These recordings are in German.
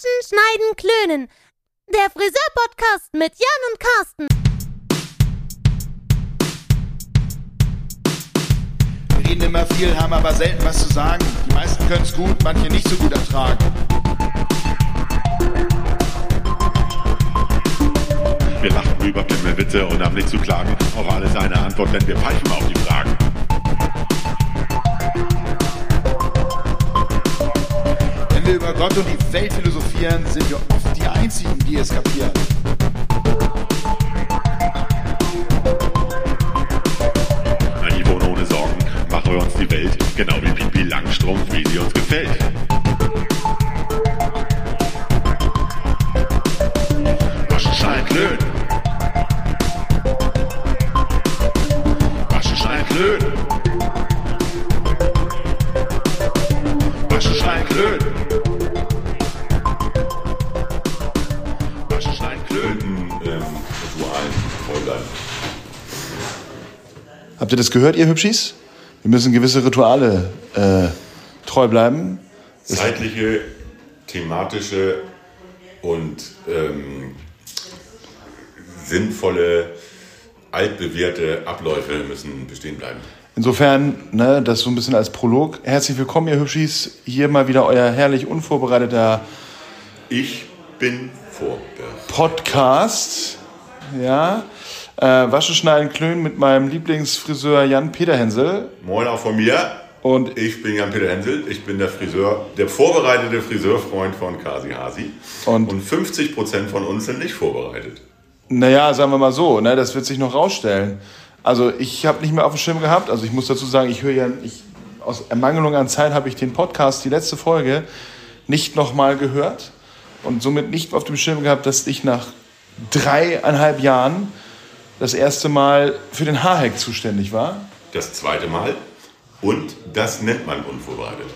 Waschen, Schneiden, Klönen. Der Friseur-Podcast mit Jan und Carsten. Wir reden immer viel, haben aber selten was zu sagen. Die meisten können es gut, manche nicht so gut ertragen. Wir lachen drüber, kennen wir Witze und haben nichts zu klagen. Auf alles eine Antwort, denn wir pfeifen auf die Fragen. Wenn wir über Gott und die Welt philosophieren, sind wir oft die Einzigen, die es kapieren. Ein Niveau ohne Sorgen, machen wir uns die Welt, genau wie Pipi Langstrumpf, wie sie uns gefällt. Waschen, schneiden, klönen. Waschen, schneiden, klönen. Waschen, schneiden, klönen. Waschen, schneiden, klönen. Ritualen treu bleiben. Habt ihr das gehört, ihr Hübschis? Wir müssen gewisse Rituale treu bleiben. Zeitliche, thematische und sinnvolle, altbewährte Abläufe müssen bestehen bleiben. Insofern, das so ein bisschen als Prolog. Herzlich willkommen, ihr Hübschis. Hier mal wieder euer herrlich unvorbereiteter Ich bin vor. Podcast. Ja. Waschen, Schneiden, Klönen mit meinem Lieblingsfriseur Jan-Peter Hensel. Moin auch von mir. Und Ich bin Jan-Peter Hensel. Ich bin der Friseur, der vorbereitete Friseurfreund von Kasi Hasi. Und 50% von uns sind nicht vorbereitet. naja, sagen wir mal so, das wird sich noch rausstellen. Also ich habe nicht mehr auf dem Schirm gehabt. Also ich muss dazu sagen, aus Ermangelung an Zeit habe ich den Podcast, die letzte Folge, nicht nochmal gehört. Und somit nicht auf dem Schirm gehabt, dass ich nach 3,5 Jahren das erste Mal für den Haarhack zuständig war. Das zweite Mal. Und das nennt man unvorbereitet.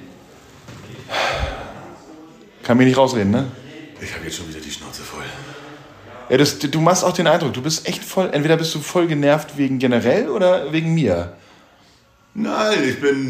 Kann mich nicht rausreden, ne? Ich habe jetzt schon wieder die Schnauze voll. Ja, du machst auch den Eindruck, du bist echt voll, entweder bist du voll genervt wegen generell oder wegen mir. Nein,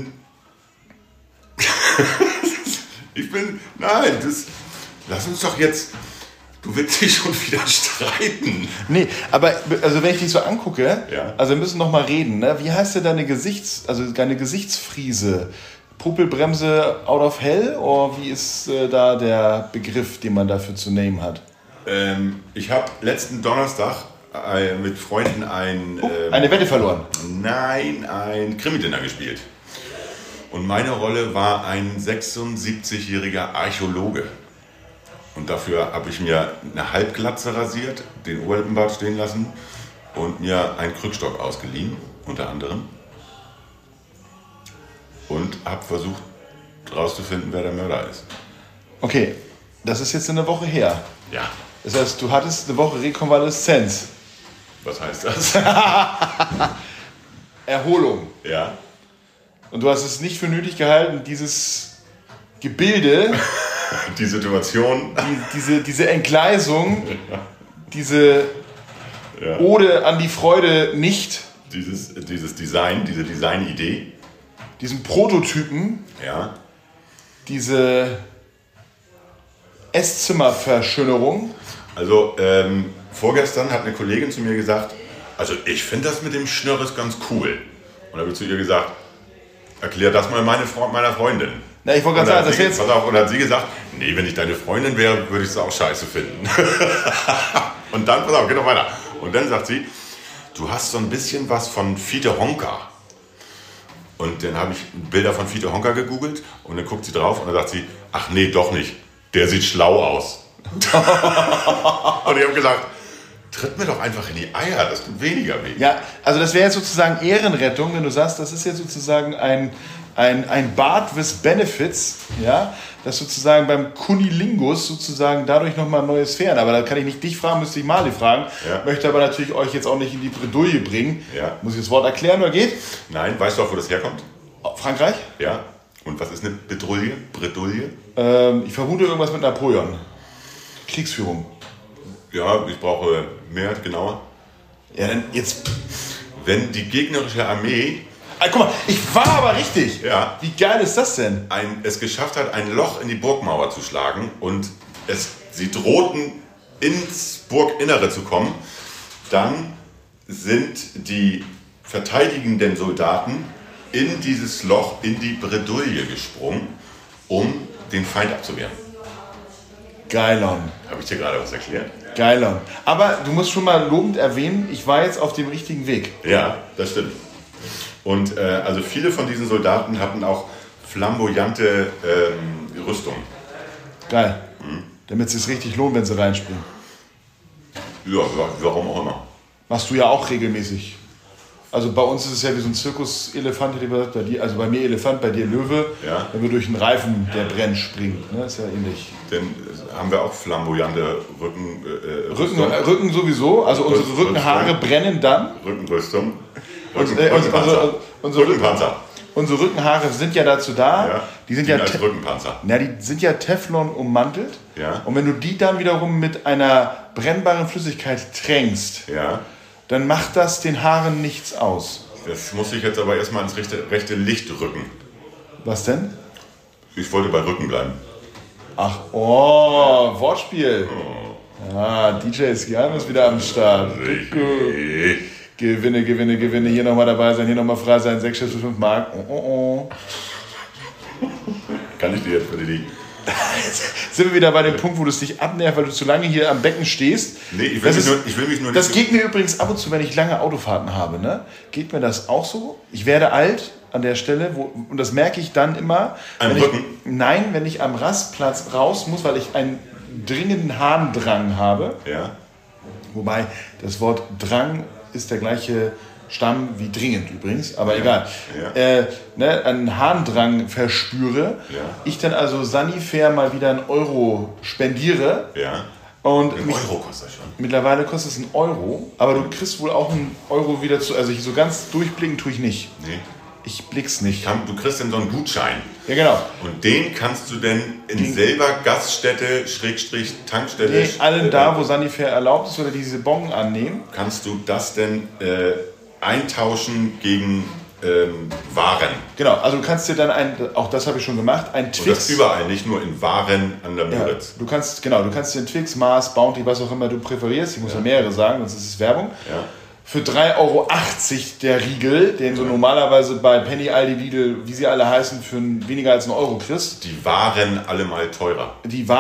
lass uns doch jetzt, du willst dich schon wieder streiten. Nee, aber also wenn ich dich so angucke, Ja. also wir müssen noch mal reden, ne? Wie heißt denn deine Gesichtsfriese? Popelbremse out of hell? Oder wie ist da der Begriff, den man dafür zu nehmen hat? Ich habe letzten Donnerstag mit Freunden Eine Wette verloren. ein Krimi-Dinner gespielt. Und meine Rolle war ein 76-jähriger Archäologe. Und dafür habe ich mir eine Halbglatze rasiert, den Oberlippenbart stehen lassen und mir einen Krückstock ausgeliehen, unter anderem. Und habe versucht, rauszufinden, wer der Mörder ist. Okay, das ist jetzt eine Woche her. Ja, Das heißt, du hattest eine Woche Rekonvaleszenz. was heißt das? Erholung. Ja, Und du hast es nicht für nötig gehalten, dieses Gebilde, die Situation. diese Entgleisung, diese Ode an die Freude nicht, Dieses Design, diese Designidee. diesen Prototypen, Ja, diese Esszimmerverschönerung. also vorgestern hat eine Kollegin zu mir gesagt, also ich finde das mit dem Schnörres ganz cool. Und da habe ich zu ihr gesagt, erklär das mal meiner Freundin. Na, ich wollte Und gerade dann sagen, hat sie- pass auf, und dann hat sie gesagt, nee, wenn ich deine Freundin wäre, würde ich es auch scheiße finden. Und dann, pass auf, geht noch weiter. Und dann sagt sie, du hast so ein bisschen was von Fiete Honka. Und dann habe ich Bilder von Fiete Honka gegoogelt und dann guckt sie drauf und dann sagt sie, ach nee, doch nicht, der sieht schlau aus. Und ich habe gesagt, tritt mir doch einfach in die Eier, das tut weniger weh. Ja, also das wäre jetzt sozusagen Ehrenrettung, wenn du sagst, das ist jetzt sozusagen ein Bart with Benefits, ja, das sozusagen beim Kunilingus sozusagen dadurch nochmal neue Sphären. Aber da kann ich nicht dich fragen, müsste ich Mali fragen. Ja. Möchte aber natürlich euch jetzt auch nicht in die Bredouille bringen. Ja. Muss ich das Wort erklären, oder geht? Nein, weißt du auch, wo das herkommt? Frankreich? Ja. Und was ist eine Bredouille? Ich vermute irgendwas mit Napoleon. Kriegsführung. Ja, ich brauche mehr, genauer. Ja, dann jetzt. Wenn die gegnerische Armee Guck mal, ich war aber richtig. Ja. Wie geil ist das denn? es geschafft hat, ein Loch in die Burgmauer zu schlagen und sie drohten ins Burginnere zu kommen, dann sind die verteidigenden Soldaten in dieses Loch, in die Bredouille gesprungen, um den Feind abzuwehren. Geilon. Habe ich dir gerade was erklärt? Geilon. Aber du musst schon mal lobend erwähnen, ich war jetzt auf dem richtigen Weg. Ja, das stimmt. Und also viele von diesen Soldaten hatten auch flamboyante Rüstungen. Geil. Damit es sich richtig lohnt, wenn sie reinspringen. Ja, warum auch immer. Machst du ja auch regelmäßig. Also bei uns ist es ja wie so ein Zirkuselefant, hätte ich gesagt, bei dir, also bei mir Elefant, bei dir Löwe, ja. Wenn wir durch einen Reifen, der brennt, springen. Ne? Ist ja ähnlich. Dann haben wir auch flamboyante Rücken. Rücken sowieso, also unsere Rückenhaare brennen dann. Rückenrüstung. Rückenpanzer. Unsere Rückenhaare sind ja dazu da. Ja, die sind ja als Rückenpanzer. Die sind ja Teflon ummantelt. Ja. Und wenn du die dann wiederum mit einer brennbaren Flüssigkeit tränkst, ja. dann macht das den Haaren nichts aus. Das muss ich jetzt aber erstmal ins rechte Licht rücken. Was denn? Ich wollte bei Rücken bleiben. Ach, Wortspiel. Oh. Ja, DJ Skian ist wieder am Start. Richtig. Gewinne. Hier nochmal dabei sein, hier nochmal frei sein. 6 Chips für 5 Mark. Kann ich dir jetzt bitte liegen? Sind wir wieder bei dem Punkt, wo du es dich abnervt, weil du zu lange hier am Becken stehst. Nee, ich will mich nur nicht. Das geht mir übrigens ab und zu, wenn ich lange Autofahrten habe. Ne? Geht mir das auch so? Ich werde alt an der Stelle, und das merke ich dann immer. Wenn ich am Rastplatz raus muss, weil ich einen dringenden Harndrang habe. Ja. Wobei das Wort Drang ist der gleiche Stamm wie dringend übrigens, aber egal. Ja. Einen Harndrang verspüre, ich dann also Sanifair mal wieder einen Euro spendiere. Ja. Und Ein Euro kostet das schon. Mittlerweile kostet es einen Euro, aber du kriegst wohl auch einen Euro wieder zu. Also so ganz durchblicken tue ich nicht. Nee. Ich blick's nicht. Du kriegst dann so einen Gutschein. Ja, genau. Und den kannst du dann in selber Gaststätte, Tankstelle... allen da, wo Sanifair erlaubt ist oder diese Bon annehmen. Kannst du das denn eintauschen gegen Waren. Genau, also du kannst dir dann auch das habe ich schon gemacht, ein Twix. Und das überall, nicht nur in Waren an der Müritz. Ja, du kannst dir einen Twix, Mars, Bounty, was auch immer du präferierst, ich muss ja mehrere sagen, sonst ist es Werbung. Ja. Für 3,80 Euro der Riegel, den du normalerweise bei Penny, Aldi, Lidl, wie sie alle heißen, für weniger als einen Euro kriegst. Die waren alle mal teurer.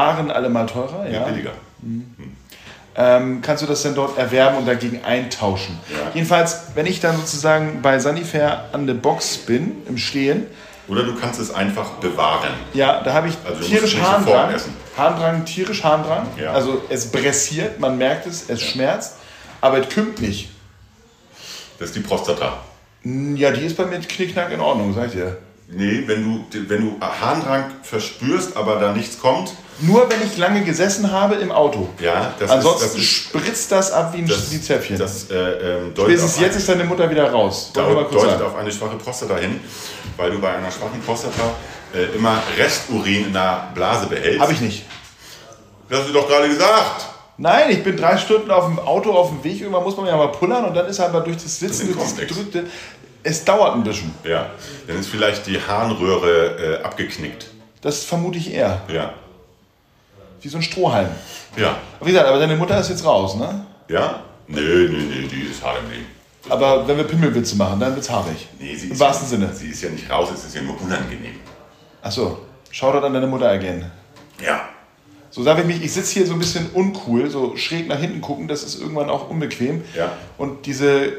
Ja. Billiger. Kannst du das dann dort erwerben und dagegen eintauschen. Ja. Jedenfalls, wenn ich dann sozusagen bei Sanifair an der Box bin, im Stehen. Oder du kannst es einfach bewahren. Ja, da habe ich tierisch Harndrang. Tierisch Harndrang. Ja. Also es pressiert, man merkt es schmerzt, aber es kümmt nicht. Das ist die Prostata. Ja, die ist bei mir knickknack in Ordnung, sag ich dir. Nee, wenn du Harndrang verspürst, aber da nichts kommt. Nur wenn ich lange gesessen habe im Auto. Ja, ansonsten spritzt das ab wie ein Zäpfchen. Spätestens jetzt ist deine Mutter wieder raus. Deutet auf eine schwache Prostata hin, weil du bei einer schwachen Prostata immer Resturin in der Blase behältst. Habe ich nicht. Das hast du doch gerade gesagt. Nein, ich bin 3 Stunden auf dem Auto auf dem Weg. Irgendwann muss man ja mal pullern und dann ist aber durch das Sitzen, durch das Gedrückte, es dauert ein bisschen. Ja, dann ist vielleicht die Harnröhre abgeknickt. Das vermute ich eher. Ja. Wie so ein Strohhalm. Ja. Wie gesagt, aber deine Mutter ist jetzt raus, ne? Ja? Nee, die ist hart im Leben. Aber wenn wir Pimmelwitze machen, dann wird's haarig. Nee, im wahrsten Sinne. Sie ist ja nicht raus, es ist ja nur unangenehm. Achso, Shoutout an deine Mutter again. Ja. So sage ich sitze hier so ein bisschen uncool, so schräg nach hinten gucken, das ist irgendwann auch unbequem. Ja. Und diesen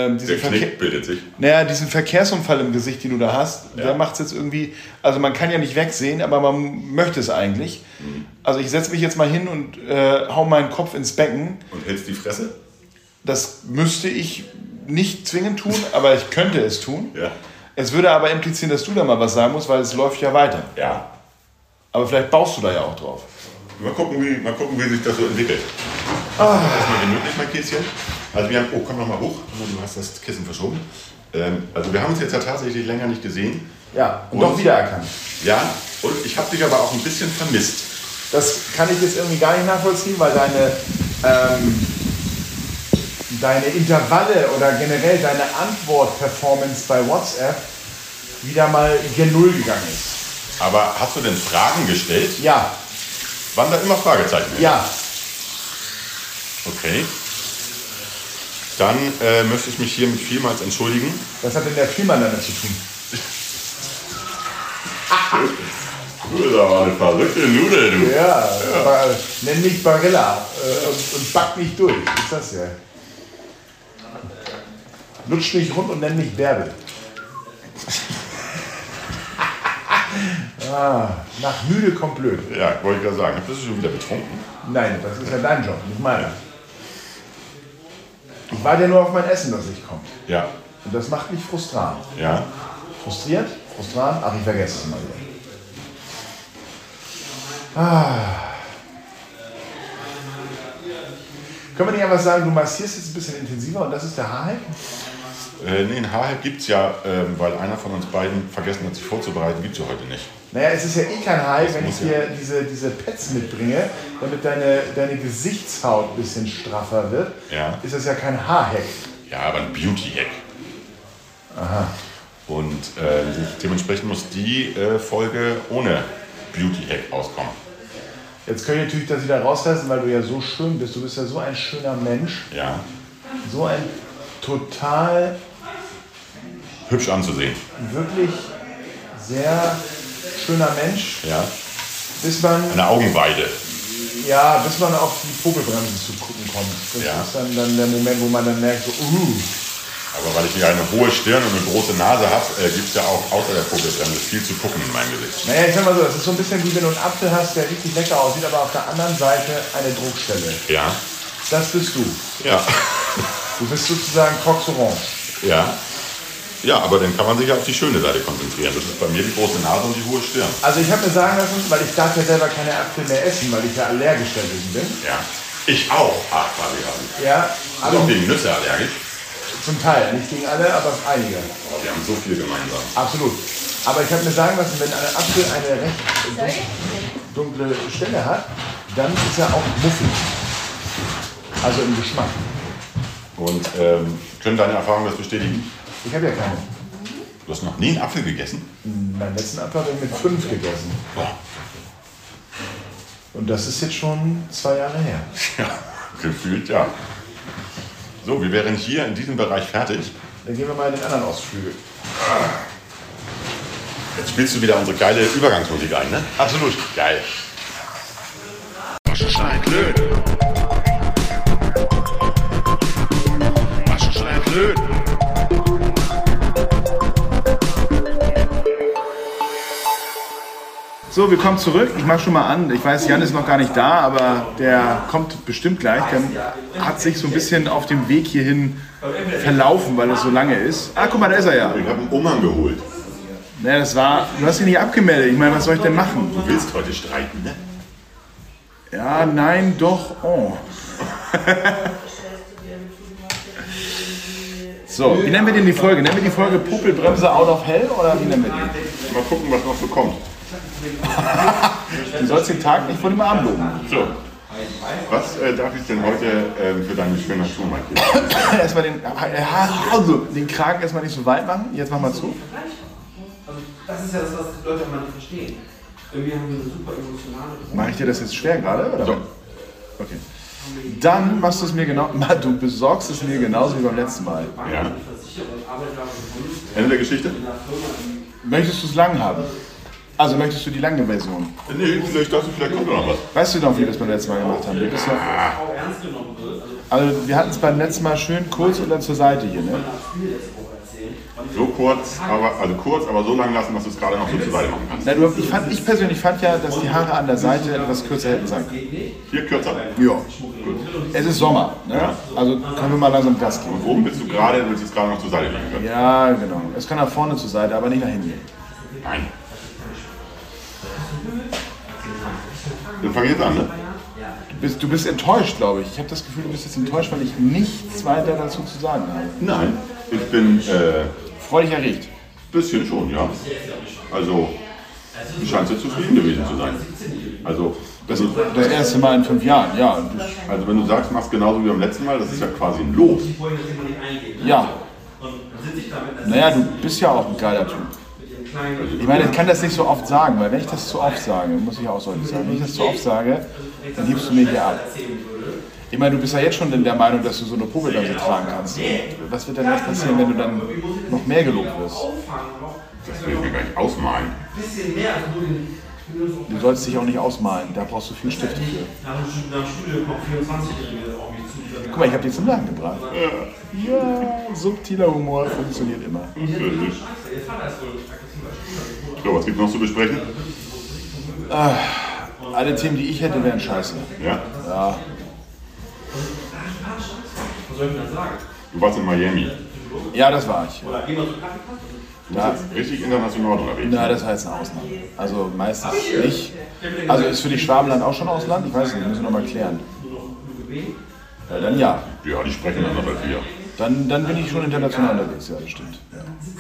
Verkehrsunfall im Gesicht, den du da hast, der macht es jetzt irgendwie, also man kann ja nicht wegsehen, aber man möchte es eigentlich. Mhm. Also ich setze mich jetzt mal hin und hau meinen Kopf ins Becken. Und hältst die Fresse? Das müsste ich nicht zwingend tun, aber ich könnte es tun. Ja. Es würde aber implizieren, dass du da mal was sagen musst, weil es läuft ja weiter. Ja. Aber vielleicht baust du da ja auch drauf. Mal gucken, wie sich das so entwickelt. Erstmal gemütlich, mein Käschen. Also wir haben, komm noch mal hoch. Du hast das Kissen verschoben. Also wir haben uns jetzt ja tatsächlich länger nicht gesehen. Ja, und doch wiedererkannt. Ja, und ich habe dich aber auch ein bisschen vermisst. Das kann ich jetzt irgendwie gar nicht nachvollziehen, weil deine Intervalle oder generell deine Antwort-Performance bei WhatsApp wieder mal gen Null gegangen ist. Aber hast du denn Fragen gestellt? Ja. Waren da immer Fragezeichen? Ja. Okay. Dann möchte ich mich hiermit vielmals entschuldigen. Was hat denn der Vielmann damit zu tun? Du bist aber eine verrückte Nudel, du. Ja. Nenn mich Barilla und back mich durch. Ist das ja. Lutsch mich rund und nenn mich Bärbel. Nach müde kommt blöd. Ja, wollte ich gerade sagen. Bist du schon wieder betrunken? Nein, das ist ja dein Job, nicht meiner. Ich warte ja nur auf mein Essen, dass ich komme. Ja. Und das macht mich frustrant. Ja. Frustriert? Frustrant? Ach, ich vergesse es mal wieder. Können wir nicht einfach sagen, du massierst jetzt ein bisschen intensiver und das ist der Haarhack? Nee, einen Haarhack gibt es ja, weil einer von uns beiden vergessen hat, sich vorzubereiten, gibt es ja heute nicht. Naja, es ist ja eh kein Haarhack, wenn ich dir diese Pads mitbringe, damit deine Gesichtshaut ein bisschen straffer wird. Ja. Ist das ja kein Haarhack. Ja, aber ein Beauty-Hack. Aha. Und dementsprechend muss die Folge ohne Beauty-Hack auskommen. Jetzt können wir natürlich das wieder rauslassen, weil du ja so schön bist. Du bist ja so ein schöner Mensch. Ja. So ein total, Hübsch anzusehen. wirklich sehr schöner Mensch. Ja. Bis man Eine Augenweide. auf die Popelbremse zu gucken kommt. Das Ja. ist dann der Moment, wo man dann merkt, so, Aber weil ich ja eine hohe Stirn und eine große Nase habe, gibt es ja auch außer der Popelbremse viel zu gucken in meinem Gesicht. Naja, ich sag mal so, das ist so ein bisschen wie wenn du einen Apfel hast, der richtig lecker aussieht, aber auf der anderen Seite eine Druckstelle. Ja. Das bist du. Ja. Du bist sozusagen Cox Orange. Ja. Ja, aber dann kann man sich ja auf die schöne Seite konzentrieren. Das ist bei mir die große Nase und die hohe Stirn. Also ich habe mir sagen lassen, weil ich darf ja selber keine Äpfel mehr essen, weil ich ja allergisch dagegen bin. Ja. Ich auch. Ah, quasi. Ja, Also auch gegen Nüsse allergisch. zum Teil. Nicht gegen alle, aber einige. Oh, wir haben so viel gemeinsam. Absolut. Aber ich habe mir sagen lassen, wenn ein Apfel eine recht dunkle Stelle hat, dann ist er auch muffig. Also im Geschmack. Und können deine Erfahrungen das bestätigen? Ich habe ja keine. Du hast noch nie einen Apfel gegessen? Meinen letzten Apfel habe ich mit 5 gegessen. Boah. Und das ist jetzt schon 2 Jahre her. Ja, gefühlt ja. So, wir wären hier in diesem Bereich fertig. Dann gehen wir mal in den anderen Ausflügel. Jetzt spielst du wieder unsere geile Übergangsmusik ein, ne? Absolut. Geil. Waschenschlein blöd. Waschenschlein blöd. So, wir kommen zurück. Ich mach schon mal an. Ich weiß, Jan ist noch gar nicht da, aber der kommt bestimmt gleich. Der hat sich so ein bisschen auf dem Weg hierhin verlaufen, weil es so lange ist. Ah, guck mal, da ist er ja. Ich habe einen Umhang geholt. Naja, du hast dich nicht abgemeldet. Ich meine, was soll ich denn machen? Du willst heute streiten, ne? Ja, nein, doch, oh. So, wie nennen wir denn die Folge? Nennen wir die Folge Popelbremse out of hell oder wie nennen wir die? Mal gucken, was noch so kommt. Du sollst den Tag nicht vor dem Abend loben. So. Was darf ich denn heute für deine schöne Schuhe markieren? Erstmal den Kragen erstmal nicht so weit machen. Jetzt mach mal zu. Das ist ja das, was die Leute immer nicht verstehen. Irgendwie haben wir eine super emotionale. Mache ich dir das jetzt schwer gerade? Oder? So. Okay. Dann machst du es mir genau. Du besorgst es mir genauso wie beim letzten Mal. Ja. Ende der Geschichte? Möchtest du es lang haben? Also möchtest du die lange Version? Nee, vielleicht kommt noch was. Weißt du noch, wie wir das beim letzten Mal gemacht haben? Also wir hatten es beim letzten Mal schön kurz und dann zur Seite hier, ne? So kurz, aber so lang lassen, dass du es gerade noch so zur Seite machen kannst. Na, ich persönlich fand ja, dass die Haare an der Seite etwas kürzer hätten sein können. Hier kürzer. Ja. Es ist Sommer, ne? Also können wir mal langsam Gas geben. Und oben willst du es gerade noch zur Seite legen können? Ja, genau. Es kann nach vorne zur Seite, aber nicht nach hinten. Nein. Dann fang ich jetzt an, ne? Du bist enttäuscht, glaube ich. Ich habe das Gefühl, du bist jetzt enttäuscht, weil ich nichts weiter dazu zu sagen habe. Nein. Ich bin Freudig erregt. bisschen schon, ja. Also, du scheinst ja zufrieden gewesen zu sein. Also, Das erste Mal in 5 Jahren, ja. also wenn du sagst, machst genauso wie beim letzten Mal, das ist ja quasi ein Lob. Ja. Naja, du bist ja auch ein geiler Typ. Ich meine, ich kann das nicht so oft sagen, weil wenn ich das zu oft sage, muss ich auch so sagen, wenn ich das zu oft sage, dann hebst du mir hier ab. Ich meine, du bist ja jetzt schon in der Meinung, dass du so eine Popeldanse tragen kannst. Was wird denn jetzt passieren, wenn du dann noch mehr gelobt wirst? Das will ich mir gar nicht ausmalen. Du sollst dich auch nicht ausmalen, da brauchst du viel Stifte für. Guck mal, ich habe die zum Lachen gebracht. Ja, subtiler Humor funktioniert immer. So, was gibt es noch zu besprechen? Alle Themen, die ich hätte, wären scheiße. Ja? Ja. Was soll ich denn dann sagen? Du warst in Miami. Ja, das war ich. Oder gehen wir zur Kaffeekasse? Du bist jetzt richtig international unterwegs. Na, das war jetzt eine Ausnahme. Also meistens nicht. Also ist für die Schwabenland auch schon Ausland? Ich weiß nicht, müssen wir nochmal klären. Ja, dann ja. Ja, die sprechen anders als wir. Dann bin ich schon international unterwegs, ja, das stimmt. Ja.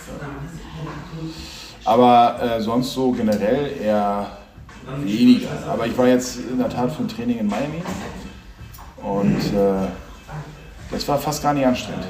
Aber sonst so generell eher weniger. Aber ich war jetzt in der Tat für ein Training in Miami und das war fast gar nicht anstrengend.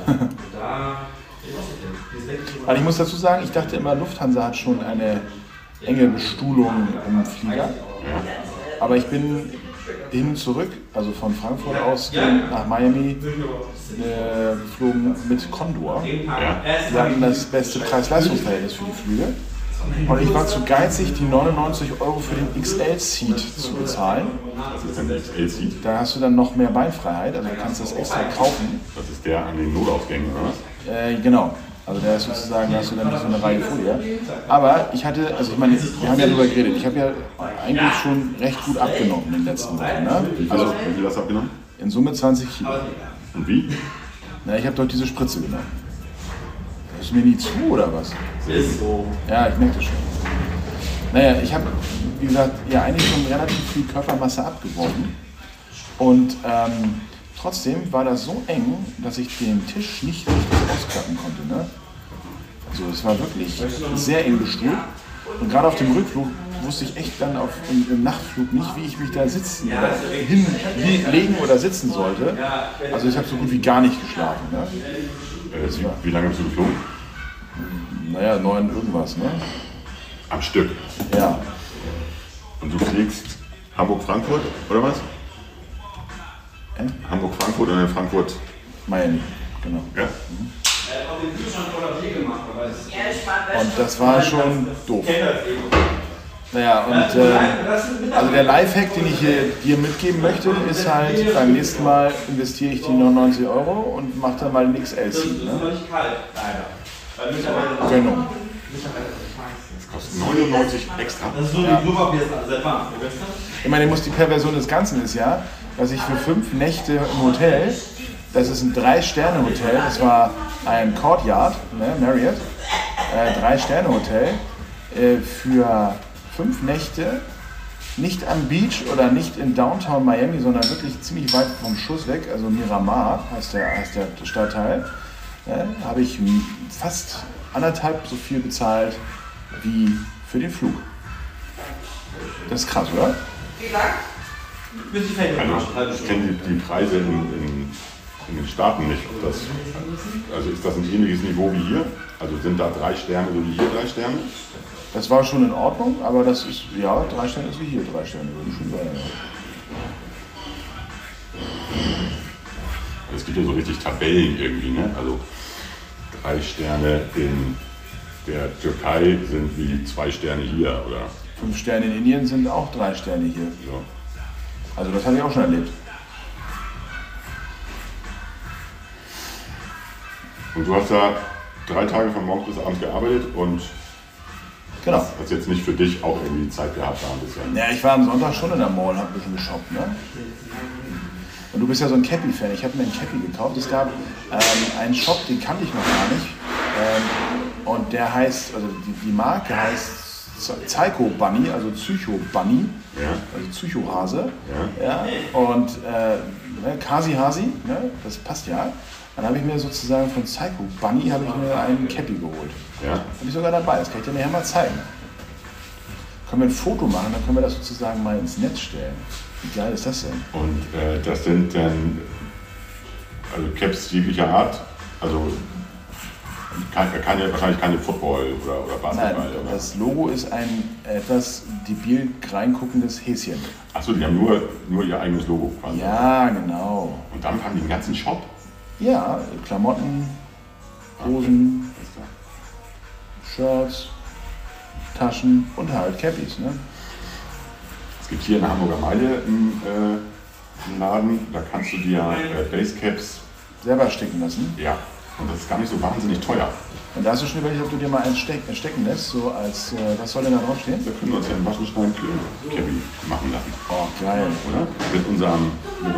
Also ich muss dazu sagen, ich dachte immer, Lufthansa hat schon eine enge Bestuhlung im Flieger. Aber ich bin hin und zurück, also von Frankfurt aus nach Miami geflogen mit Condor. Die hatten das beste Preis-Leistungs-Verhältnis für die Flüge. Und ich war zu geizig, die 99 € für den XL-Seat zu bezahlen. Was ist denn der XL-Seat? Da hast du dann noch mehr Beinfreiheit, also du kannst das extra kaufen. Das ist der an den Notausgängen, oder was? Genau. Also der ist sozusagen, da hast du dann nicht so eine Reihe vor dir. Aber ich hatte, also ich meine, wir haben ja darüber geredet, ich habe ja eigentlich schon recht gut abgenommen in den letzten Wochen. Ne? Also Wie viel hast du abgenommen? in Summe 20 Kilo. Und wie? Na, ich habe doch diese Spritze genommen. Hörst du mir nie zu oder was? Ja, ich merke das schon. Naja, ich habe, wie gesagt, ja eigentlich schon relativ viel Körpermasse abgeworfen. Und trotzdem war das so eng, dass ich den Tisch nicht richtig ausklappen konnte. Ne? Also es war wirklich sehr eng bestuhlt. Und gerade auf dem Rückflug wusste ich echt dann im Nachtflug nicht, wie ich mich da sitzen oder hinlegen oder sitzen sollte. Also ich habe so gut wie gar nicht geschlafen. Ne? Wie lange bist du geflogen? Naja, 9 irgendwas. Ne? Am Stück. Ja. Und du fliegst Hamburg-Frankfurt, oder was? Hamburg-Frankfurt und dann Frankfurt. Miami, genau. Ja? Und das war schon doof. Naja, und also der Lifehack, den ich hier dir mitgeben möchte, ist halt, beim nächsten Mal investiere ich die 99 € und mache dann mal den XL-Seat. Ne? Gönnung. Das kostet 99 extra. Das ist so wie Klopapier seit wann? Ich meine, die Perversion des Ganzen ist ja, dass ich für 5 Nächte im Hotel, das ist ein 3-Sterne-Hotel, das war ein Courtyard, ne, Marriott, 3-Sterne-Hotel, für 5 Nächte, nicht am Beach oder nicht in Downtown Miami, sondern wirklich ziemlich weit vom Schuss weg, also Miramar heißt der Stadtteil, habe ich fast 1,5 so viel bezahlt wie für den Flug. Das ist krass, oder? Wie lang? Bis die Fälle. Also, ich kenne die Preise in den Staaten nicht. Also ist das ein ähnliches Niveau wie hier? Also sind da 3 Sterne so wie hier 3 Sterne? Das war schon in Ordnung, aber das ist, ja, 3 Sterne ist wie hier 3 Sterne, würde ich schon sagen. Es gibt ja so richtig Tabellen irgendwie, ne? Also 3 Sterne in der Türkei sind wie 2 Sterne hier, oder? 5 Sterne in Indien sind auch 3 Sterne hier. So. Also das habe ich auch schon erlebt. Und du hast da 3 Tage von morgens bis abends gearbeitet und Genau. hast jetzt nicht für dich auch irgendwie Zeit gehabt, da ein bisschen. Ja, ich war am Sonntag schon in der Mall, habe ein bisschen geshoppt, ne? Und du bist ja so ein Cappy-Fan. Ich habe mir ein Cappy gekauft. Es gab einen Shop, den kannte ich noch gar nicht. Und der heißt, also die Marke heißt Psycho Bunny, also Psycho Bunny, Ja. also Psycho-Hase. Ja. Ja. Und Kasi Hasi, ne? Das passt ja. Dann habe ich mir sozusagen von Psycho Bunny habe ich mir einen Cappy geholt. Ja. Habe ich sogar dabei, das kann ich dir nachher mal zeigen. Können wir ein Foto machen, dann können wir das sozusagen mal ins Netz stellen. Wie geil ist das denn? Und das sind dann also Caps jeglicher Art. Also Wahrscheinlich keine Football oder Basketball. Nein, das Logo ist ein etwas debil reinguckendes Häschen. Achso, die haben nur ihr eigenes Logo quasi. Ja, genau. Und damit haben die einen ganzen Shop? Ja, Klamotten, Hosen, Shirts, Taschen und halt Cappies. Ne? Es gibt hier in der Hamburger Meile einen Laden, da kannst du dir Basecaps selber sticken lassen. Ja, und das ist gar nicht so wahnsinnig teuer. Und da hast du schon überlegt, ob du dir mal eins stecken lässt, so als, was soll denn da draufstehen? Da können wir uns ja einen Waschenstein-Cabby machen lassen. Oh, geil, oder? Mit unseren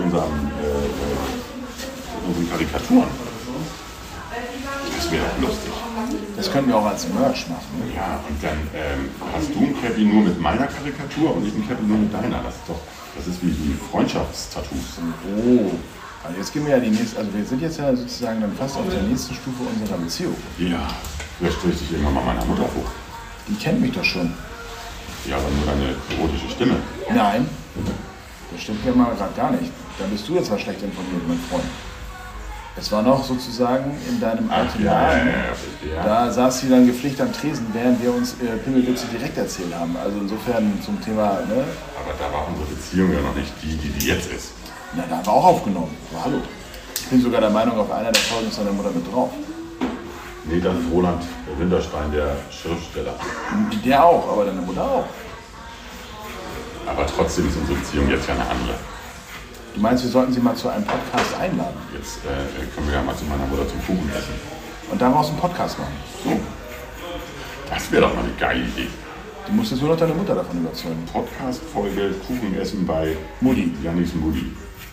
Karikaturen. Das wäre doch lustig. Das können wir auch als Merch machen. Ne? Ja, und dann hast du ein Cabby nur mit meiner Karikatur und ich ein Cabby nur mit deiner. Das ist wie die Freundschaftstattoos. Oh, also jetzt gehen wir ja die nächste, also wir sind jetzt ja sozusagen dann fast auf der nächsten Stufe unserer Beziehung. Ja, vielleicht stelle ich dich irgendwann mal meiner Mutter vor. Die kennt mich doch schon. Ja, aber nur deine erotische Stimme. Nein, das stimmt ja mal gerade gar nicht. Da bist du jetzt mal schlecht informiert, mein Freund. Es war noch sozusagen in deinem alten Laden. Ja. Da saß sie dann gepflegt am Tresen, während wir uns Pimmelwitze direkt erzählt haben. Also insofern zum Thema, ne? Aber da war unsere Beziehung ja noch nicht die jetzt ist. Na, da haben wir auch aufgenommen. Aber hallo. Ich bin sogar der Meinung, auf einer der Folgen ist deine Mutter mit drauf. Nee, das ist Roland Winterstein, der Schriftsteller. Der auch, aber deine Mutter auch. Aber trotzdem ist unsere Beziehung jetzt ja eine andere. Du meinst, wir sollten sie mal zu einem Podcast einladen? Jetzt können wir ja mal zu meiner Mutter zum Kuchen essen. Und daraus einen Podcast machen? So. Das wäre doch mal eine geile Idee. Du musst jetzt nur noch deine Mutter davon überzeugen. Podcast-Folge Kuchen essen bei Mutti. Jannis Mutti.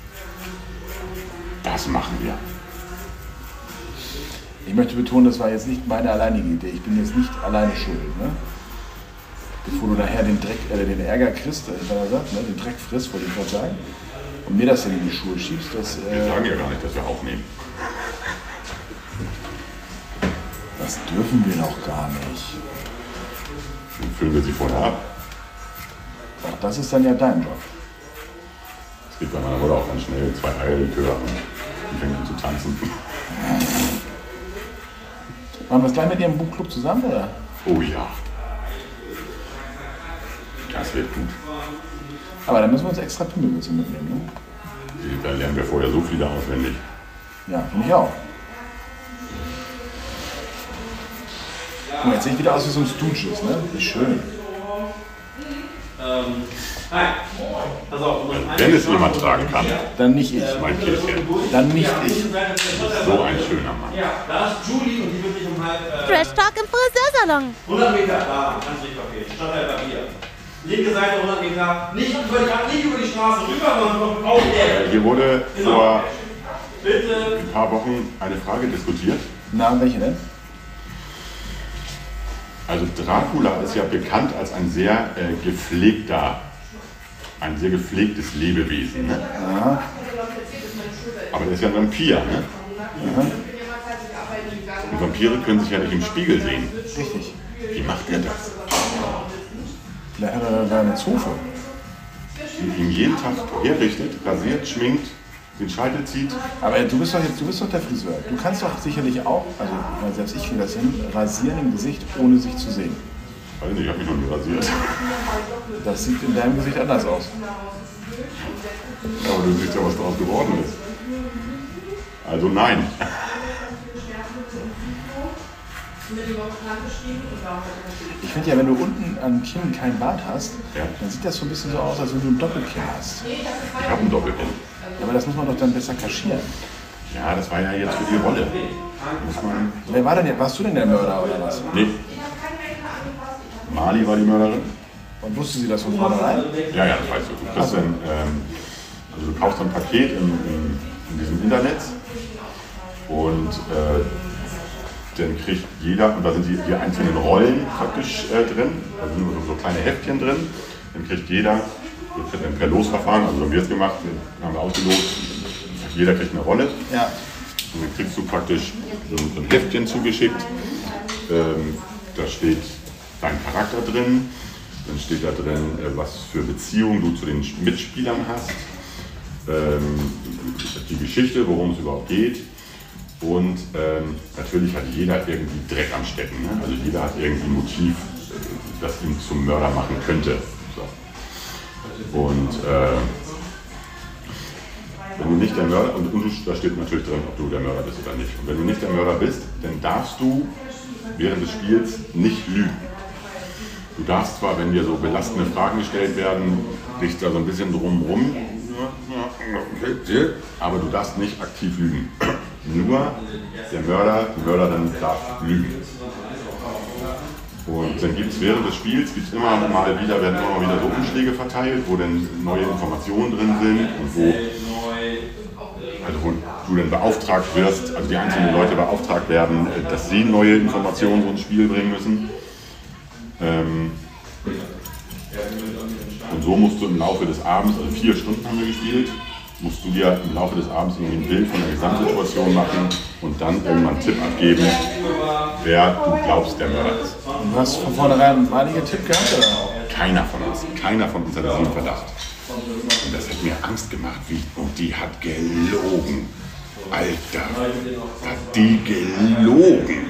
Das machen wir. Ich möchte betonen, das war jetzt nicht meine alleinige Idee. Ich bin jetzt nicht alleine schuld. Ne? Bevor du nachher den Ärger kriegst, wenn er sagt, ne? Den Dreck frisst, wollte ich gerade sagen, und mir das dann in die Schuhe schiebst, das... Wir sagen ja gar nicht, dass wir aufnehmen. Das dürfen wir noch gar nicht. Dann füllen wir sie vorher ab. Auch das ist dann ja dein Job. Es gibt bei meiner Mutter auch ganz schnell 2 Eierlikör und die fängt an zu tanzen. Machen wir es gleich mit Ihrem Buchclub zusammen, oder? Oh ja. Das wird gut. Aber dann müssen wir uns extra Pimmelwitze mitnehmen, ne? Da lernen wir vorher so viele auswendig. Ja, finde ich auch. Guck mal, jetzt sehe ich wieder aus wie so ein Stooges, ne? Wie schön. Pass auf, Wenn es jemand tragen kann, Dann nicht ich. mein Käschen. Dann nicht ich. So ein schöner Mann. Ja, da ist Julie und die wird dich um halb Trash Talk im Friseursalon. 100 Meter da, Ansichtpapier, Stadtteil Papier. Linke Seite 100 Meter, nicht über die Straße rüber, sondern auf der. Hier wurde vor Bitte. ein paar Wochen eine Frage diskutiert. Na, welche denn? Also Dracula ist ja bekannt als ein sehr gepflegtes Lebewesen. Ne? Aha. Aber der ist ja ein Vampir. Ne? Und Vampire können sich ja nicht im Spiegel sehen. Richtig. Wie macht er das? Vielleicht hat er da eine Zofe. Und ihn jeden Tag herrichtet, rasiert, schminkt, den Scheitel zieht. Aber du bist doch der Friseur. Du kannst doch sicherlich auch, also weil selbst ich kriege das hin, rasieren im Gesicht, ohne sich zu sehen. Weiß nicht, ich habe mich noch nie rasiert. Das sieht in deinem Gesicht anders aus. Aber du siehst ja, was daraus geworden ist. Also nein. Ich finde ja, wenn du unten am Kinn kein Bart hast, Ja. dann sieht das so ein bisschen so aus, als wenn du ein Doppelkinn hast. Ich habe ein Doppelkinn. Ja, aber das muss man doch dann besser kaschieren. Ja, das war ja jetzt für die Rolle. Muss man. Wer war denn der? Warst du denn der Mörder oder was? Nee. Mali war die Mörderin. Und wusste sie das von vornherein? Ja, das weißt du. Du, kriegst dann, also du kaufst ein Paket in diesem Internet und dann kriegt jeder, und da sind die einzelnen Rollen praktisch drin, da sind nur so kleine Heftchen drin, dann kriegt jeder, das wird dann per Losverfahren, also haben wir es gemacht, haben wir ausgelost, jeder kriegt eine Rolle. Ja. Und dann kriegst du praktisch so ein Heftchen zugeschickt, da steht dein Charakter drin, dann steht da drin, was für Beziehungen du zu den Mitspielern hast, die Geschichte, worum es überhaupt geht Und natürlich hat jeder irgendwie Dreck am Stecken. Ne? Also jeder hat irgendwie ein Motiv, das ihn zum Mörder machen könnte. So. Und wenn du nicht der Mörder, und da steht natürlich drin, ob du der Mörder bist oder nicht. Und wenn du nicht der Mörder bist, dann darfst du während des Spiels nicht lügen. Du darfst zwar, wenn dir so belastende Fragen gestellt werden, dich da so ein bisschen drumherum, aber du darfst nicht aktiv lügen. Nur der Mörder, die Mörderin darf lügen. Und dann gibt es während des Spiels immer mal wieder, werden immer mal wieder so Umschläge verteilt, wo dann neue Informationen drin sind und wo du dann beauftragt wirst, also die einzelnen Leute beauftragt werden, dass sie neue Informationen so ins Spiel bringen müssen. Und so musst du im Laufe des Abends, also 4 Stunden haben wir gespielt, musst du dir im Laufe des Abends irgendwie ein Bild von der Gesamtsituation machen und dann irgendwann einen Tipp abgeben, wer du glaubst, der Mörder ist. Und du hast von vornherein einen einigen Tipp gehabt, oder? Keiner von uns hat diesen Verdacht. Und das hat mir Angst gemacht, und die hat gelogen. Alter, hat die gelogen.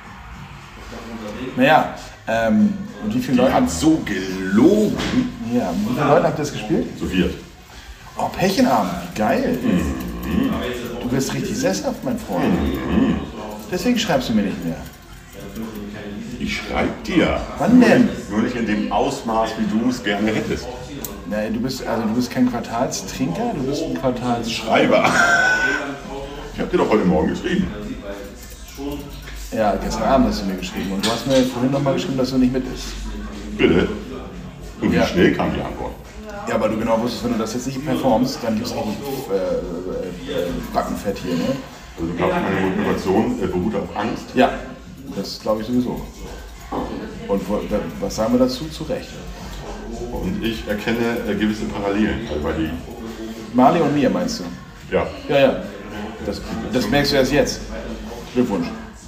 Naja, und wie viele Die Leute hat so gelogen. Ja, wie viele Leute habt ihr das gespielt? So viel. Oh, Pärchenabend, geil. Du bist richtig sesshaft, mein Freund. Deswegen schreibst du mir nicht mehr. Ich schreib dir. Wann denn? Nur nicht in dem Ausmaß, wie du es gerne hättest. Nein, du bist kein Quartalstrinker, du bist ein Quartalsschreiber. Schreiber. Ich hab dir doch heute Morgen geschrieben. Ja, gestern Abend hast du mir geschrieben und du hast mir vorhin nochmal geschrieben, dass du nicht mit isst. Bitte. Und wie Ja. schnell kam die Antwort? Ja, weil du genau wusstest, wenn du das jetzt nicht performst, dann gibt es richtig Backenfett hier, ne? Also du glaubst, meine Motivation beruht auf Angst. Ja, das glaube ich sowieso. Und was sagen wir dazu? Zu Recht. Und ich erkenne gewisse Parallelen. Also bei die, Marley und mir, meinst du? ja, Ja, ja. Das merkst du erst jetzt. Glückwunsch.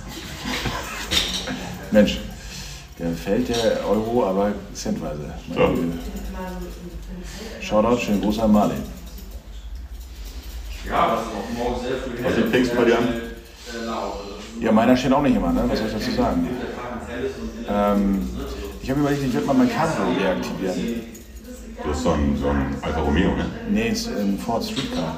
Mensch, der fällt der Euro aber centweise. Ja. Shoutout, schönen Gruß an Marley. was fängst du bei dir an? Ja, meiner steht auch nicht immer, ne? Was soll ich dazu sagen? Ich habe überlegt, ich würde mal mein Cabrio reaktivieren. Das ist so ein Alfa Romeo, ne? Nee, es ist ein Ford Streetcar.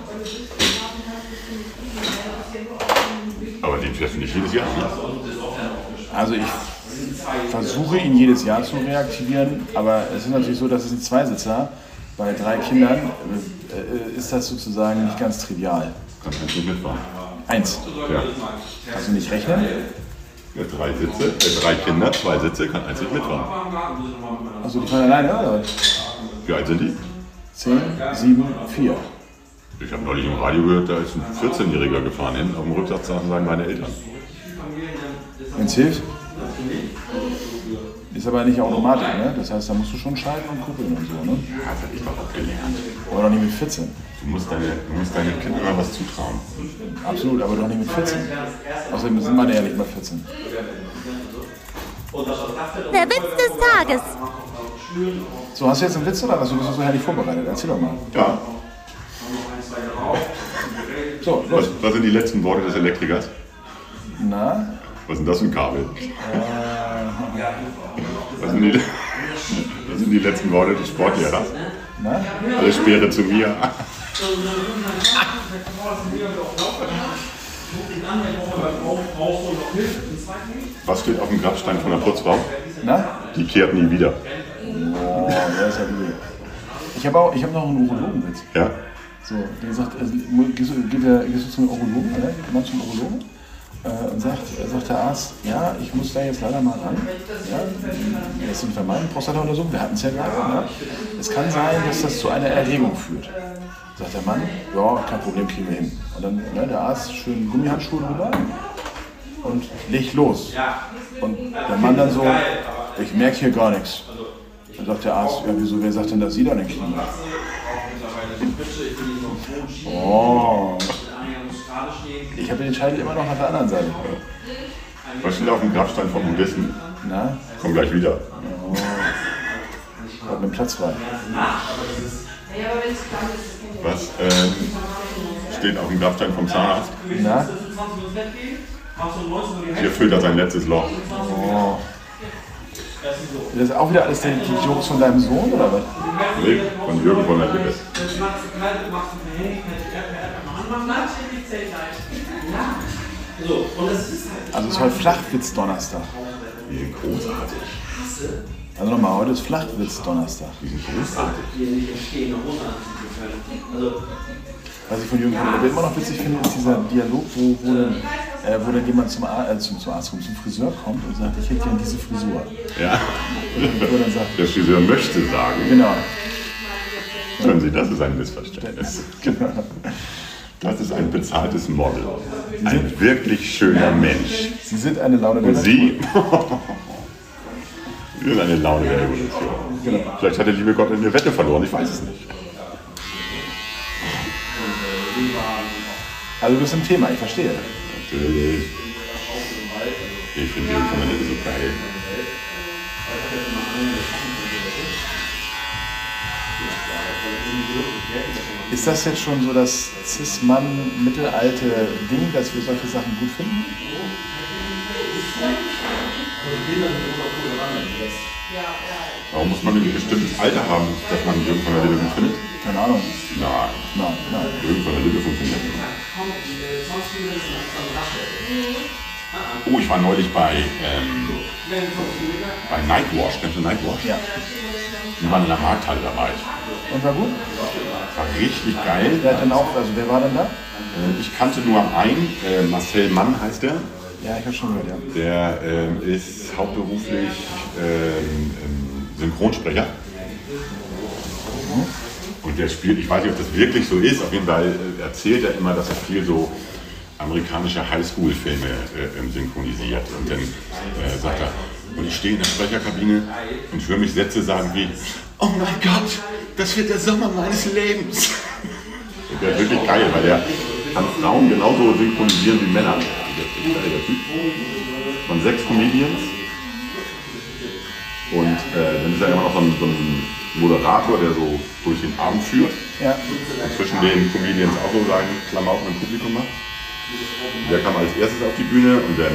Aber den fährst du nicht jedes Jahr, ne? Also ich versuche ihn jedes Jahr zu reaktivieren, aber es ist natürlich so, dass es ein Zweisitzer bei 3 Kindern ist das sozusagen nicht ganz trivial. Kannst du nicht mitfahren. 1. Ja. Kannst du nicht rechnen? Ja, 3 Sitze, 3 Kinder, 2 Sitze, kann eins nicht mitfahren. Also die fahren alleine, oder? Wie alt sind die? 10, 7, 4. Ich habe neulich im Radio gehört, da ist ein 14-Jähriger gefahren hin. Auf dem Rücksatz sagen meine Eltern. Wenn es hilft. Ist aber nicht Automatik, ne? Das heißt, da musst du schon schalten und kuppeln und so, ne? Ja, das habe ich doch auch gelernt. Aber doch nicht mit 14. Du musst deinen Kindern immer was zutrauen. Absolut, aber doch nicht mit 14. Außerdem sind meine ja nicht mal 14. Der Witz des Tages. So, hast du jetzt einen Witz oder was? Du bist so herrlich vorbereitet. Erzähl doch mal. Ja. So, los. Was sind die letzten Worte des Elektrikers? Na? Was ist denn das für ein Kabel? Was sind die letzten Worte des Sportlehrers? Na? Alle Speere zu mir. Was steht auf dem Grabstein von der Putzfrau? Na? Die kehrt nie wieder. Oh, der ist ja gut. Ich hab noch einen Urologenwitz. Ja? So, der sagt, gehst du zum Urologen, oder? Geht man zum Urologen? Und sagt der Arzt, ja, ich muss da jetzt leider mal ran. Ja, das sind für meine Prostata-Untersuchung, wir hatten es ja gerade. Ne? Es kann sein, dass das zu einer Erregung führt. Sagt der Mann, ja, kein Problem, kriegen wir hin. Und dann der Arzt, schön Gummihandschuhe drüber und legt los. Und der Mann dann so, ich merke hier gar nichts. Dann sagt der Arzt, ja, wieso, wer sagt denn, dass Sie da nicht kriegen? Oh. Ich habe den Scheitel immer noch auf der anderen Seite. Was steht auf dem Grabstein vom Buddhisten? Na? Komm gleich wieder. Oh. Hat einen Platz frei. Was steht auf dem Grabstein vom Zahnarzt? Na? 20 Uhr ins Bett gehen, machst du um 19 Uhr die Hier füllt er sein letztes Loch. Oh. Das ist auch wieder alles die Jokes von deinem Sohn, oder was? Nee, von Jürgen von der Lippe. Wenn du machst du kalt, machst du per Handy, per anmachen. Ja. So, und das ist halt. Also es ist heute Flachwitz-Donnerstag. Die sind großartig. Also nochmal, heute ist Flachwitz-Donnerstag. Die sind großartig. Hier nicht entstehen, Hose anziehen können. Also, Was ich von Jürgen von der Lippe immer noch witzig finde, ist dieser Dialog, wo dann jemand zum Friseur kommt und sagt, ich hätte gerne diese Frisur. Ja. Wo dann sagt, Der Friseur möchte sagen. genau. Hören Sie, das ist ein Missverständnis. Genau. Das ist ein bezahltes Model. Ein wirklich schöner Mensch. Sie sind eine Laune der Und Natur. Sie? Sie sind eine Laune der Evolution. Genau. Vielleicht hat der liebe Gott eine Wette verloren, ich weiß es nicht. Also du bist im Thema, ich verstehe. Natürlich. Ich finde die Kommandante so geil. Ist das jetzt schon so das Cis-Mann-mittelalte Ding, dass wir solche Sachen gut finden? Warum muss man denn ein bestimmtes Alter haben, dass man Jürgen von der Lippe gut findet? Keine Ahnung. Nein, Nein. Jürgen von der Lippe funktioniert nicht. Oh, ich war neulich bei Nightwash. Kennst du Nightwash? Ja. Die waren in der Markthalle dabei. Und war gut? War richtig geil. Wer hat denn auch, also wer war denn da? Ich kannte nur einen, Marcel Mann heißt der. Ja, ich habe schon gehört, ja. Der ist hauptberuflich Synchronsprecher. Und der spielt, ich weiß nicht, ob das wirklich so ist, auf jeden Fall erzählt er immer, dass er viel so amerikanische Highschool-Filme synchronisiert. Und dann sagt er, und ich stehe in der Sprecherkabine und ich höre mich Sätze sagen wie, oh mein Gott, das wird der Sommer meines Lebens. Und der ist wirklich geil, weil der kann Frauen genauso synchronisieren wie Männer. Der Typ. Von 6 Comedians. Und dann ist er immer noch so ein Moderator, der so durch den Abend führt. Ja. Und zwischen den Comedians auch so seinen Klamauk im Publikum macht. Der kam als erstes auf die Bühne und dann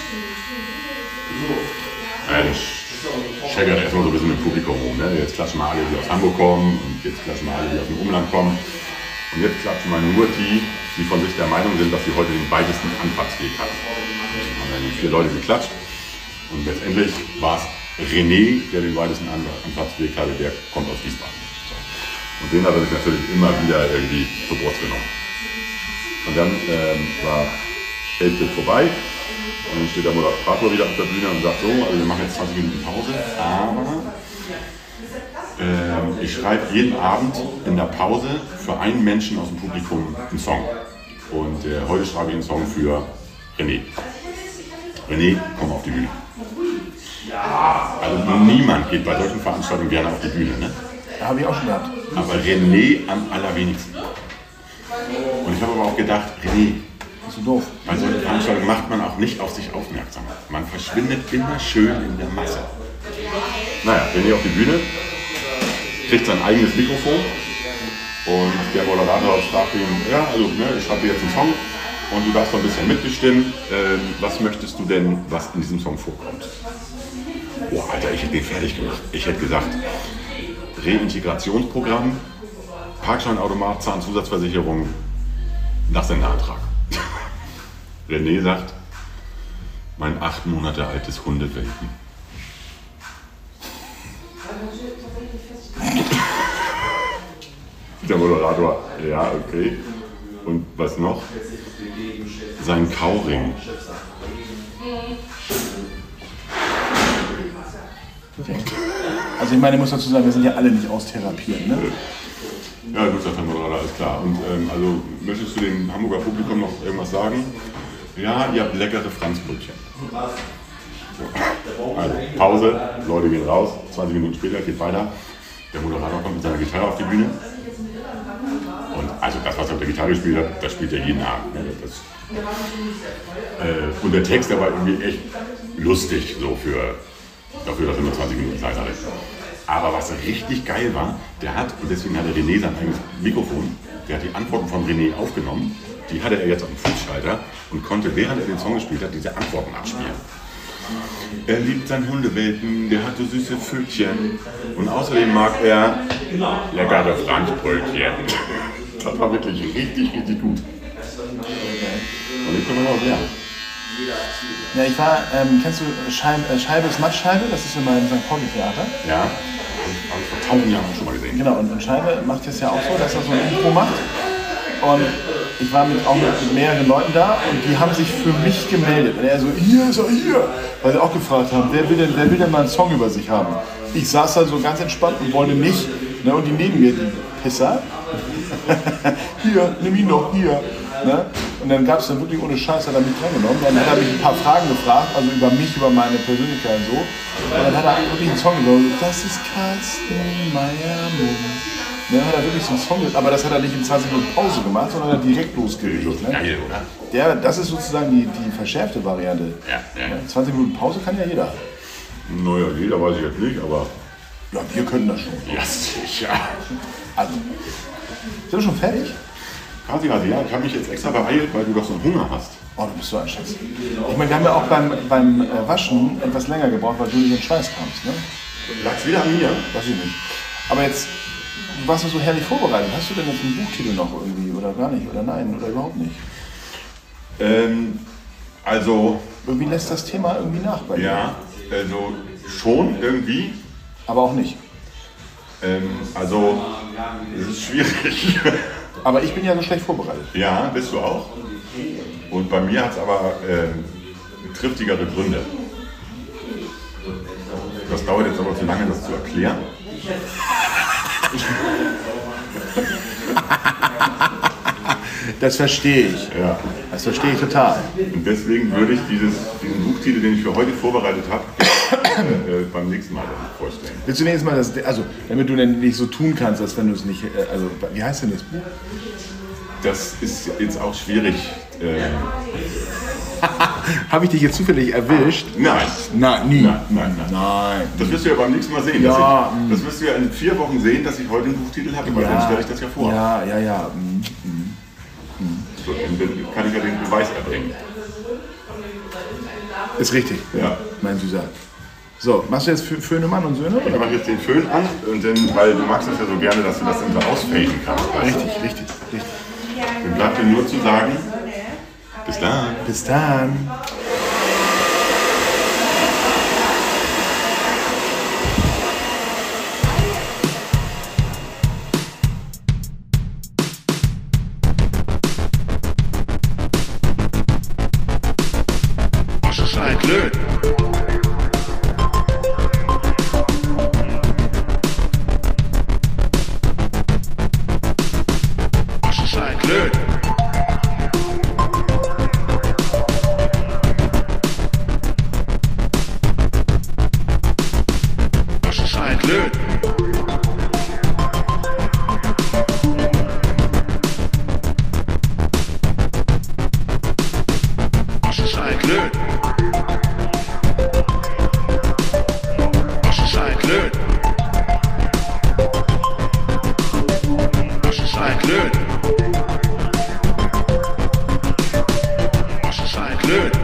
scheckert er erstmal so ein bisschen im Publikum rum. Ne? Jetzt klatschen mal alle, die aus Hamburg kommen und jetzt klatschen mal alle, die aus dem Umland kommen. Und jetzt klatschen mal nur die von sich der Meinung sind, dass sie heute den weitesten Anfahrtsweg hatten. Und dann haben 4 Leute geklatscht und letztendlich war es René, der den weitesten Anfahrtsweg hatte, der kommt aus Wiesbaden. So. Und den hat er sich natürlich immer wieder irgendwie zur Brust genommen. Und dann war Hälfte vorbei und dann steht der Moderator wieder auf der Bühne und sagt so, also wir machen jetzt 20 Minuten Pause, aber ich schreibe jeden Abend in der Pause für einen Menschen aus dem Publikum einen Song. Und heute schreibe ich einen Song für René. René, komm auf die Bühne. Also niemand geht bei solchen Veranstaltungen gerne auf die Bühne, ne? Habe ich auch schon gehabt. Aber René am allerwenigsten. Und ich habe aber auch gedacht, René, Bist du doof? bei solchen Veranstaltungen macht man auch nicht auf sich aufmerksam. Man verschwindet immer schön in der Masse. Naja, René auf die Bühne, kriegt sein eigenes Mikrofon und der Moderator fragt ihn, ja, also ne, ich schreibe jetzt einen Song und du darfst noch ein bisschen mitbestimmen. Was möchtest du denn, was in diesem Song vorkommt? Oh, Alter, ich hätte den fertig gemacht. Ich hätte gesagt, Reintegrationsprogramm, Parkscheinautomat, Zahnzusatzversicherung, Nachsendeantrag. René sagt, mein 8 Monate altes Hundewelpen. Der Moderator, ja, okay. Und was noch? Sein Kauring. Also ich meine, ich muss dazu sagen, wir sind ja alle nicht austherapiert, ne? Ja gut, sagt der Moderator, alles klar. Und also möchtest du dem Hamburger Publikum noch irgendwas sagen? Ja, ihr habt leckere Franzbrötchen. So. Also Pause, Leute gehen raus, 20 Minuten später geht weiter. Der Moderator kommt mit seiner Gitarre auf die Bühne. Und also das, was er auf der Gitarre gespielt hat, das spielt er jeden Abend. Ne? Und der Text, der war irgendwie echt lustig, so dafür, dass er nur 20 Minuten Zeit hatte. Aber was richtig geil war, der hat, und deswegen hatte René sein eigenes Mikrofon, der hat die Antworten von René aufgenommen, die hatte er jetzt auf dem Fußschalter und konnte, während er den Song gespielt hat, diese Antworten abspielen. Er liebt seinen Hundewelpen, der hat so süße Pfötchen und außerdem mag er leckere Franzbrötchen. Das war wirklich richtig, richtig gut. Und ich komme noch lernen. Ja, ich war, kennst du Scheibe ist Mattscheibe? Das ist immer im St. Pauli-Theater. Ja, habe ich vor 1000 Jahren schon mal gesehen. Genau, und Scheibe macht es ja auch so, dass er so ein Intro macht. Und ich war auch mit mehreren Leuten da und die haben sich für mich gemeldet. Und er so, hier ist er, hier. Weil sie auch gefragt haben, wer will denn mal einen Song über sich haben? Ich saß da so ganz entspannt und wollte nicht. Ne, und die neben mir, die Pisser, hier, nimm ihn doch, hier. Ne? Und dann gab es dann wirklich ohne Scheiß, hat er mich drangenommen. Dann hat er mich ein paar Fragen gefragt, also über mich, über meine Persönlichkeit und so. Und dann hat er wirklich einen Song gesungen. Das ist Carsten Meyer-Mund. Ne, hat er wirklich so einen Song, aber das hat er nicht in 20 Minuten Pause gemacht, sondern hat direkt losgelegt. Ne? Geil, oder? Das ist sozusagen die verschärfte Variante. Ja. 20 Minuten Pause kann ja jeder. Naja, jeder weiß ich jetzt nicht, aber... Ja, wir können das schon. Ja, sicher. Also, sind wir schon fertig? Quasi, ja, ich habe mich jetzt extra beeilt, weil du doch so einen Hunger hast. Oh, du bist so ein Schatz. Ich meine, wir haben ja auch beim Waschen etwas länger gebraucht, weil du nicht in den Schweiß kamst. Ne? Lag's wieder an mir? Weiß ich nicht. Aber jetzt, du warst ja so herrlich vorbereitet. Hast du denn jetzt einen Buchtitel noch irgendwie oder gar nicht? Oder nein? Oder überhaupt nicht? Also... Irgendwie lässt das Thema irgendwie nach bei dir. Ja, also schon irgendwie. Aber auch nicht. Also, es ist schwierig. Aber ich bin ja so schlecht vorbereitet. Ja, bist du auch. Und bei mir hat es aber triftigere Gründe. Das dauert jetzt aber zu lange, das zu erklären. Das verstehe ich. Ja. Das verstehe ich total. Und deswegen würde ich diesen Buchtitel, den ich für heute vorbereitet habe, beim nächsten Mal vorstellen. Willst du nächstes Mal das, also damit du denn nicht so tun kannst, als wenn du es nicht, also wie heißt denn das Buch? Das ist jetzt auch schwierig. Habe ich dich jetzt zufällig erwischt? Nein. Nein, nie. Nein. Das wirst du ja beim nächsten Mal sehen. Ja, das wirst du ja in 4 Wochen sehen, dass ich heute einen Buchtitel hatte, weil dann stelle ich das ja vor. Ja. So, dann kann ich ja den Beweis erbringen. Ist richtig, Ja. mein Süßer. So, machst du jetzt Föhne Mann und Söhne? Ich mache jetzt den Föhn an, und dann, weil du magst das ja so gerne, dass du das dann so ausfaden kannst. Weißt du? Richtig. Dann bleibt dir nur zu sagen, bis dann. Bis dann. Good.